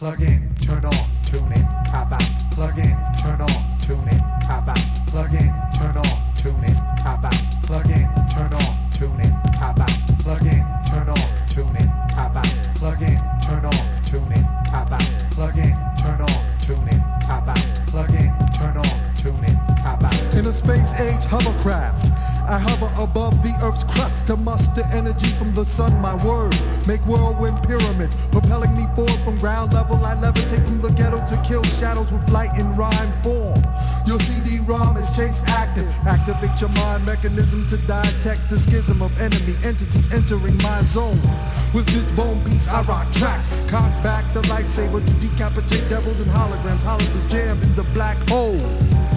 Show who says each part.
Speaker 1: Plug in, turn on, tune in, hop out. Plug in, turn on, tune in, hop out. Plug in, turn on, tune in, hop out. Plug in, turn on, tune in, hop out. Plug in, turn on, tune in, hop out. Plug in, turn on, tune in, hop out. Plug in, turn on, tune in, hop out. Plug in, turn on, tune in, hop out.
Speaker 2: In a space age hovercraft, I hover above the earth's crust to muster energy from the sun. My words make whirlwind pyramids, propelling me forward from ground level. I levitate from the ghetto to kill shadows with light in rhyme form. Your CD-ROM is chase active. Activate your mind mechanism to detect the schism of enemy entities entering my zone. With this bone piece I rock tracks, cock back the lightsaber to decapitate devils and holograms. Holograms jammed in the black hole.